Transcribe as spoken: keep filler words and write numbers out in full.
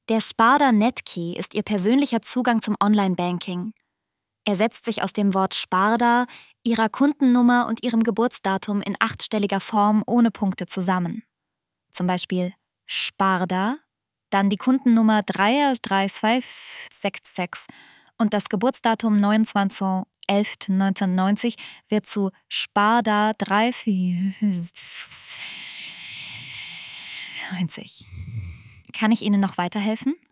Der Sparda Netkey ist Ihr persönlicher Zugang zum Online-Banking. Er setzt sich aus dem Wort Sparda, Ihrer Kundennummer und Ihrem Geburtsdatum in achtstelliger Form ohne Punkte zusammen. Zum Beispiel Sparda, dann die Kundennummer drei drei zwei sechs sechs und das Geburtsdatum neunundzwanzigster elfter neunzehnhundertneunzig wird zu Sparda drei vier neunzig. Kann ich Ihnen noch weiterhelfen?